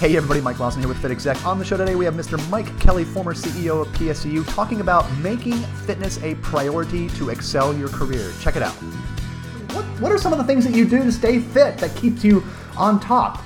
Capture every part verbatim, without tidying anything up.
Hey everybody, Mike Lawson here with Fit Exec. On the show today we have Mister Mike Kelly, former C E O of P S E U, talking about making fitness a priority to excel your career. Check it out. What, what are some of the things that you do to stay fit that keeps you on top?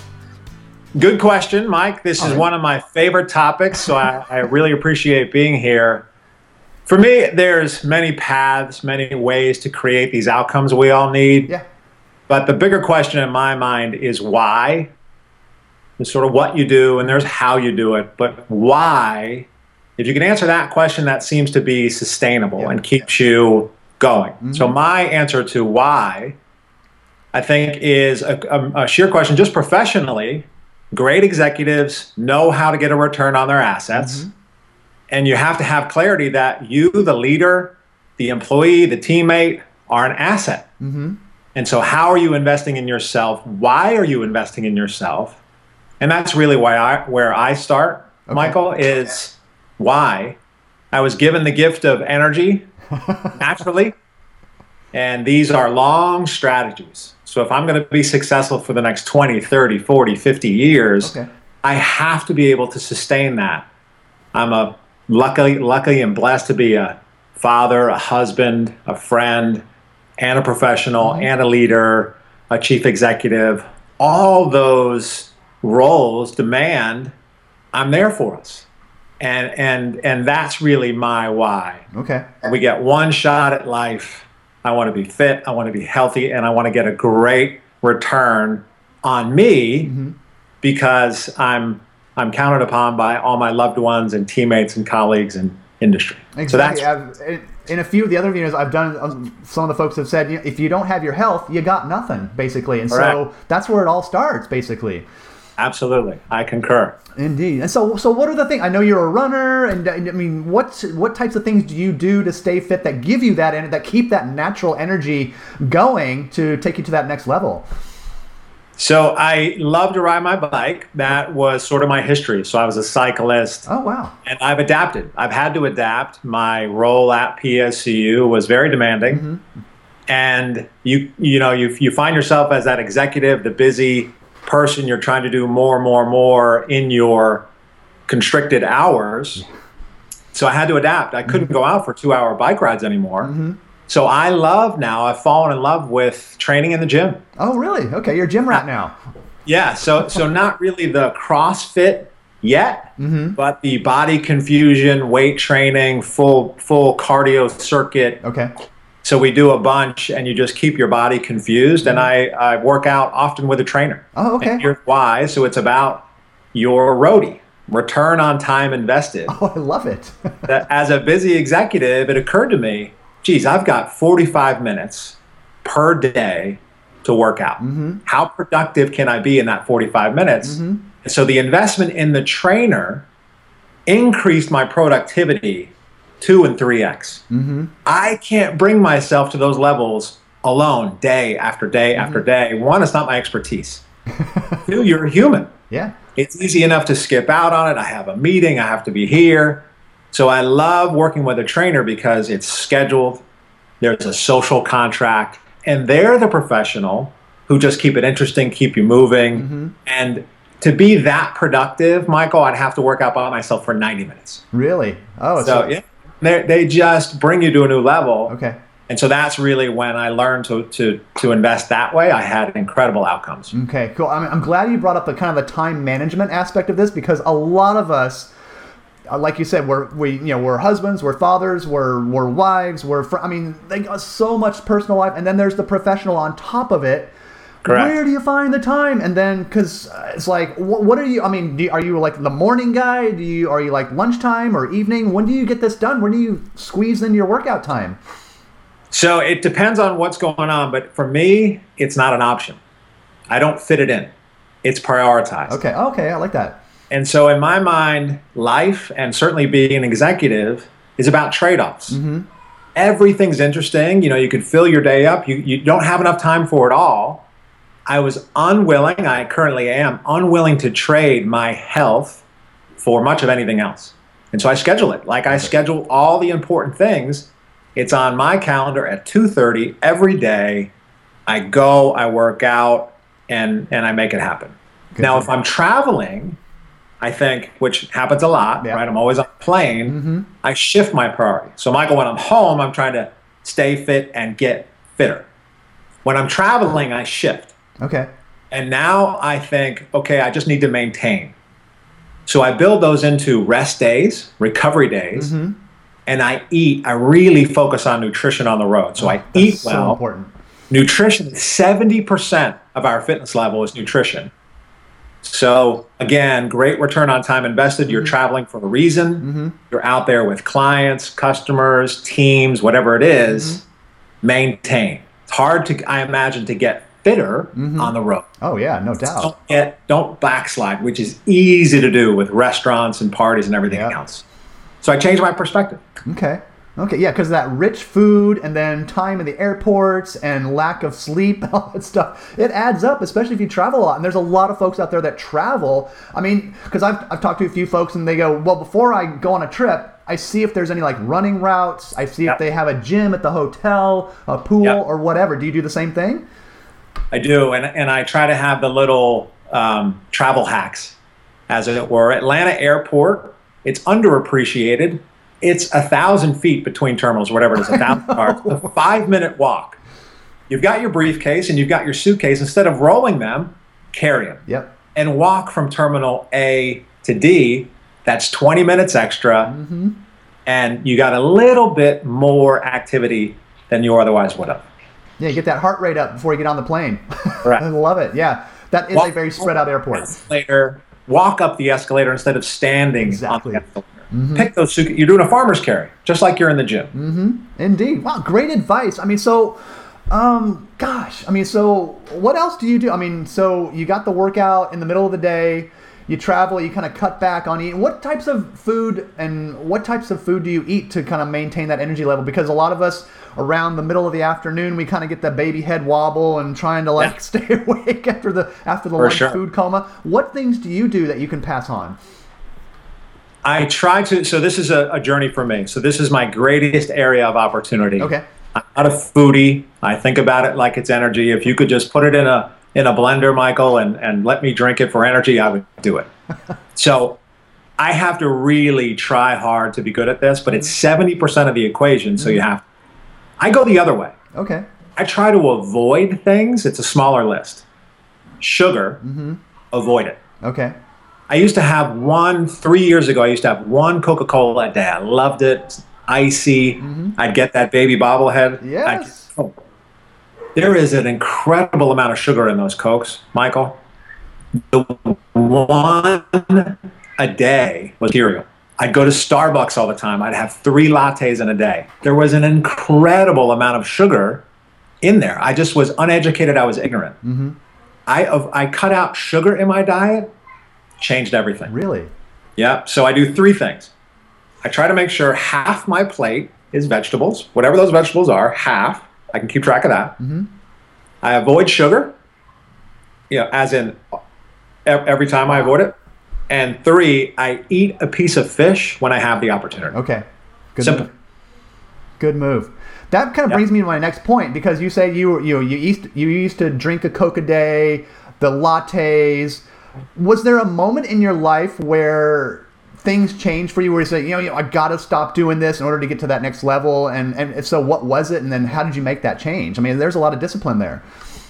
Good question, Mike. This is right. one of my favorite topics, so I, I really appreciate being here. For me, there's many paths, many ways to create these outcomes we all need. Yeah. But the bigger question in my mind is why. There's sort of what you do, and there's how you do it. But why, if you can answer that question, that seems to be sustainable Yeah. and keeps you going. Mm-hmm. So my answer to why, I think, is a, a, a sheer question just professionally. Great executives know how to get a return on their assets. Mm-hmm. And you have to have clarity that you, the leader, the employee, the teammate, are an asset. Mm-hmm. And so how are you investing in yourself? Why are you investing in yourself? And that's really why I, where I start, okay. Michael, is why. I was given the gift of energy naturally. And these are long strategies. So if I'm going to be successful for the next twenty, thirty, forty, fifty years, okay. I have to be able to sustain that. I'm a luckily, lucky and blessed to be a father, a husband, a friend, and a professional, mm-hmm. and a leader, a chief executive. All those roles demand I'm there for us. And and and that's really my why. Okay. We get one shot at life. I want to be fit, I want to be healthy, and I want to get a great return on me mm-hmm. because I'm I'm counted upon by all my loved ones and teammates and colleagues and industry. Exactly. So that's I've, in a few of the other videos I've done, some of the folks have said, you know, if you don't have your health, you got nothing, basically. And correct. So that's where it all starts, basically. Absolutely, I concur. Indeed. And so, so what are the things? I know you're a runner, and, and I mean, what what types of things do you do to stay fit that give you that and that keep that natural energy going to take you to that next level? So I love to ride my bike. That was sort of my history. So I was a cyclist. Oh wow! And I've adapted. I've had to adapt. My role at P S E U was very demanding, mm-hmm. and you you know you you find yourself as that executive, the busy person, you're trying to do more, more, more in your constricted hours. So I had to adapt. I couldn't go out for two-hour bike rides anymore. Mm-hmm. So I love now, I've fallen in love with training in the gym. Oh, really? Okay, you're a gym rat now. Yeah, so so not really the CrossFit yet, mm-hmm. but the body confusion, weight training, full full cardio circuit. Okay. So we do a bunch, and you just keep your body confused. And I, I work out often with a trainer. Oh, okay. And here's why. So it's about your roadie, return on time invested. Oh, I love it. That as a busy executive, it occurred to me, geez, I've got forty-five minutes per day to work out. Mm-hmm. How productive can I be in that forty-five minutes? Mm-hmm. And so the investment in the trainer increased my productivity two and three X. Mm-hmm. I can't bring myself to those levels alone day after day mm-hmm. after day. One, it's not my expertise. Two, you're a human. Yeah. It's easy enough to skip out on it. I have a meeting, I have to be here. So I love working with a trainer because it's scheduled, there's a social contract, and they're the professional who just keep it interesting, keep you moving. Mm-hmm. And to be that productive, Michael, I'd have to work out by myself for ninety minutes. Really? Oh, so, so yeah. They they just bring you to a new level. Okay. And so that's really when I learned to to to invest that way. I had incredible outcomes. Okay, cool. I'm, I'm glad you brought up the kind of the time management aspect of this, because a lot of us, like you said, we're we you know we're husbands, we're fathers, we're we're wives, we're fr- I mean, they got so much personal life, and then there's the professional on top of it. Correct. Where do you find the time? And then, because it's like, what, what are you? I mean, do you, are you like the morning guy? Do you are you like lunchtime or evening? When do you get this done? When do you squeeze in your workout time? So it depends on what's going on, but for me, it's not an option. I don't fit it in. It's prioritized. Okay. Okay, I like that. And so in my mind, life, and certainly being an executive, is about trade-offs. Mm-hmm. Everything's interesting. You know, you could fill your day up. You you don't have enough time for it all. I was unwilling, I currently am, unwilling to trade my health for much of anything else. And so I schedule it. Like I schedule all the important things. It's on my calendar at two thirty every day. I go, I work out, and, and I make it happen. Good Now, to if know. I'm traveling, I think, which happens a lot, Yeah. right? I'm always on a plane. Mm-hmm. I shift my priority. So, Michael, when I'm home, I'm trying to stay fit and get fitter. When I'm traveling, I shift. Okay. And now I think, okay, I just need to maintain. So I build those into rest days, recovery days, Mm-hmm. and I eat. I really focus on nutrition on the road. So I That's eat so well. important. Nutrition, seventy percent of our fitness level is nutrition. So again, great return on time invested. You're traveling for a reason. Mm-hmm. You're out there with clients, customers, teams, whatever it is. Maintain. It's hard to, I imagine, to get fitter on the road. Oh yeah, no doubt. Don't get, don't backslide, which is easy to do with restaurants and parties and everything Yep. else. So I changed my perspective. Okay. Okay, yeah, because that rich food and then time in the airports and lack of sleep, all that stuff, it adds up, especially if you travel a lot. And there's a lot of folks out there that travel. I mean, because I've, I've talked to a few folks and they go, well, before I go on a trip, I see if there's any like running routes. I see Yep. if they have a gym at the hotel, a pool, Yep. or whatever. Do you do the same thing? I do, and, and I try to have the little um, travel hacks, as it were. Atlanta Airport, it's underappreciated. It's a thousand feet between terminals, whatever it is, a thousand cars. A five-minute walk. You've got your briefcase and you've got your suitcase. Instead of rolling them, carry them. Yep. And walk from terminal A to D. That's twenty minutes extra. Mm-hmm. And you got a little bit more activity than you otherwise would have. Yeah, get that heart rate up before you get on the plane. Correct. I love it. Yeah, that is Walk- a very spread out airport. Escalator, walk up the escalator instead of standing Exactly. on the escalator. Pick those suitcases. You're doing a farmer's carry, just like you're in the gym. Mm-hmm. Indeed. Wow, great advice. I mean, so, um, gosh, I mean, so what else do you do? I mean, so you got the workout in the middle of the day, you travel, you kind of cut back on eating. What types of food and what types of food do you eat to kind of maintain that energy level? Because a lot of us around the middle of the afternoon, we kind of get the baby head wobble and trying to like Yeah. stay awake after the after the For lunch sure. food coma. What things do you do that you can pass on? I try to, so this is a, a journey for me. So this is my greatest area of opportunity. Okay. I'm not a foodie. I think about it like it's energy. If you could just put it in a in a blender, Michael, and, and let me drink it for energy, I would do it. So I have to really try hard to be good at this, but it's seventy percent of the equation, so you have to. I go the other way. Okay. I try to avoid things. It's a smaller list. Sugar, avoid it. Okay. I used to have one, three years ago, I used to have one Coca-Cola a day. I loved it. It's icy. I'd get that baby bobblehead. I'd Yes. get Coke. There is an incredible amount of sugar in those Cokes, Michael. The one a day was cereal. I'd go to Starbucks all the time. I'd have three lattes in a day. There was an incredible amount of sugar in there. I just was uneducated. I was ignorant. Mm-hmm. I, of- I cut out sugar in my diet, changed everything. Really? Yeah. So I do three things. I try to make sure half my plate is vegetables, whatever those vegetables are, half. I can keep track of that. Mm-hmm. I avoid sugar, you know, as in e- every time I avoid it. And three, I eat a piece of fish when I have the opportunity. Okay. Good Simple. move. Good move. That kind of Yep. brings me to my next point because you say you you you used you used to drink a Coke a day, the lattes. Was there a moment in your life where things changed for you where you say, you know, you know I got to stop doing this in order to get to that next level? And, and if so, what was it? And then how did you make that change? I mean, there's a lot of discipline there.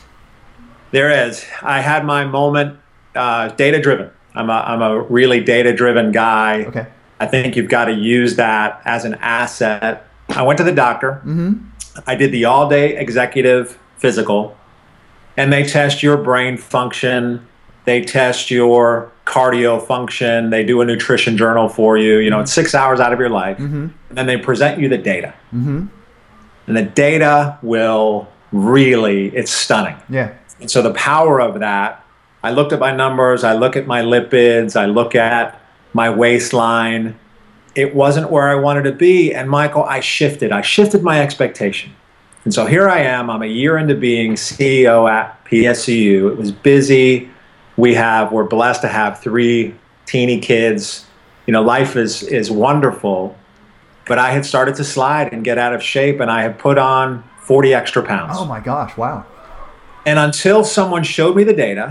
There is. I had my moment, uh, data driven. I'm a, I'm a really data driven guy. Okay. I think you've got to use that as an asset. I went to the doctor. Mm-hmm. I did the all day executive physical, and they test your brain function. They test your cardio function. They do a nutrition journal for you. You know, it's six hours out of your life. Mm-hmm. And then they present you the data. Mm-hmm. And the data will really, it's stunning. Yeah. And so the power of that, I looked at my numbers, I look at my lipids, I look at my waistline. It wasn't where I wanted to be. And Michael, I shifted. I shifted my expectation. And so here I am. I'm a year into being C E O at P S C U. It was busy. We have, we're blessed to have three teeny kids. You know, life is is wonderful. But I had started to slide and get out of shape, and I had put on forty extra pounds. Oh my gosh. Wow. And until someone showed me the data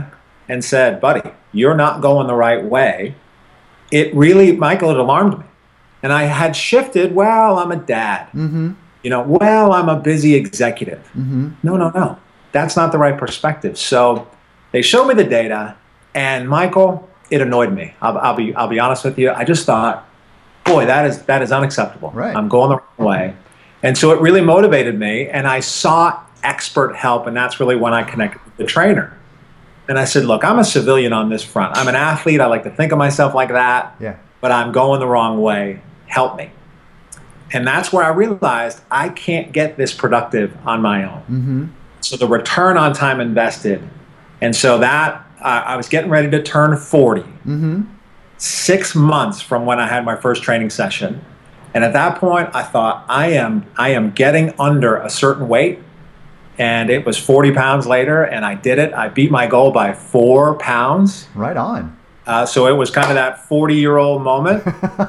and said, buddy, you're not going the right way, it really, Michael, it alarmed me. And I had shifted, well, I'm a dad. Mm-hmm. You know, well, I'm a busy executive. Mm-hmm. No, no, no. That's not the right perspective. So they showed me the data, and Michael, it annoyed me. I'll, I'll be I'll be honest with you. I just thought, boy, that is that is unacceptable. Right. I'm going the wrong way. And so it really motivated me, and I sought expert help, and that's really when I connected with the trainer. And I said, look, I'm a civilian on this front. I'm an athlete. I like to think of myself like that. Yeah. But I'm going the wrong way. Help me. And that's where I realized I can't get this productive on my own. Mm-hmm. So the return on time invested. And so that, uh, I was getting ready to turn forty. Mm-hmm. Six months from when I had my first training session. And at that point, I thought, I am, I am getting under a certain weight. And it was forty pounds later, and I did it. I beat my goal by four pounds. Right on. Uh, so it was kind of that forty-year-old moment.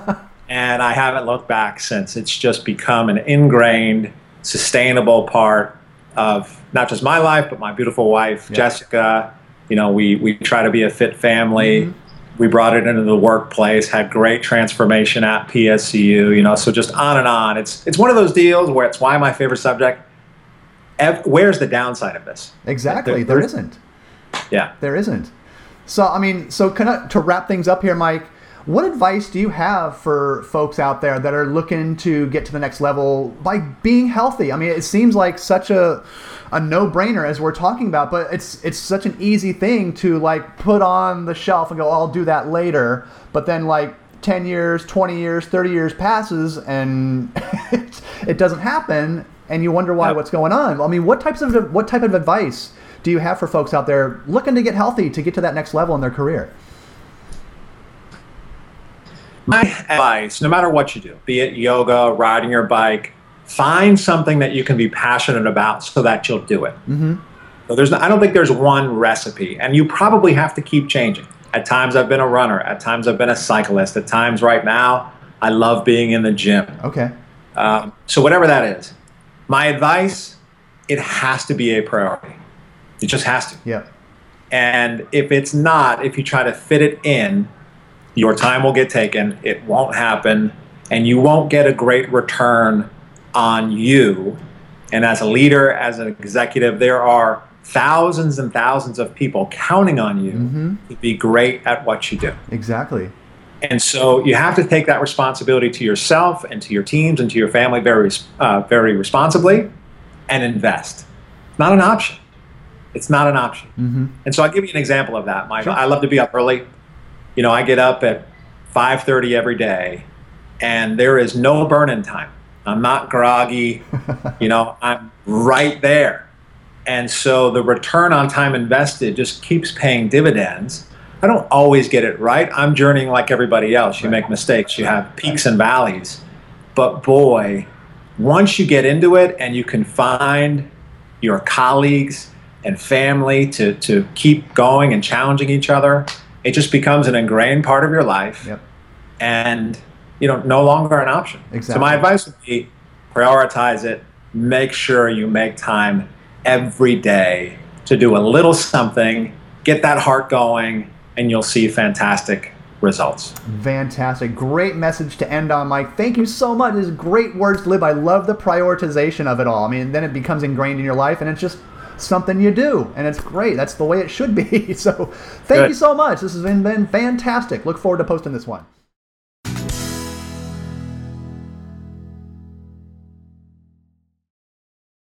And I haven't looked back since. It's just become an ingrained, sustainable part of not just my life, but my beautiful wife, yeah. Jessica. You know, we, we try to be a fit family. Mm-hmm. We brought it into the workplace, had great transformation at P S C U, you know, so just on and on. It's, it's one of those deals where it's why my favorite subject. Where's the downside of this? Exactly. There, there isn't. Yeah. There isn't. So, I mean, so kind of to wrap things up here, Mike, what advice do you have for folks out there that are looking to get to the next level by being healthy? I mean, it seems like such a a no-brainer as we're talking about, but it's it's such an easy thing to like put on the shelf and go, I'll do that later. But then like ten years, twenty years, thirty years passes and it, it doesn't happen. And you wonder why, yep. what's going on. I mean, what types of what type of advice do you have for folks out there looking to get healthy, to get to that next level in their career? My advice, no matter what you do, be it yoga, riding your bike, find something that you can be passionate about so that you'll do it. Mm-hmm. So there's, no, I don't think there's one recipe, and you probably have to keep changing. At times I've been a runner. At times I've been a cyclist. At times right now, I love being in the gym. Okay. Um, so whatever that is. My advice, it has to be a priority. It just has to. Yeah. And if it's not, if you try to fit it in, your time will get taken, it won't happen, and you won't get a great return on you. And as a leader, as an executive, there are thousands and thousands of people counting on you mm-hmm. to be great at what you do. Exactly. And so you have to take that responsibility to yourself and to your teams and to your family very, uh, very responsibly and invest. Not an option. It's not an option. Mm-hmm. And so I'll give you an example of that, Michael. Sure. I love to be up early. You know, I get up at five thirty every day, and there is no burn-in time. I'm not groggy. You know, I'm right there. And so the return on time invested just keeps paying dividends. I don't always get it right. I'm journeying like everybody else. You make mistakes. You have peaks and valleys. But boy, once you get into it and you can find your colleagues and family to, to keep going and challenging each other, it just becomes an ingrained part of your life. Yep. And, you know, no longer an option. Exactly. So my advice would be prioritize it. Make sure you make time every day to do a little something, get that heart going, and you'll see fantastic results. Fantastic. Great message to end on, Mike. Thank you so much. This is great words to live. I love the prioritization of it all. I mean, then it becomes ingrained in your life, and it's just something you do, and it's great. That's the way it should be. So thank Good. you so much. This has been, been fantastic. Look forward to posting this one.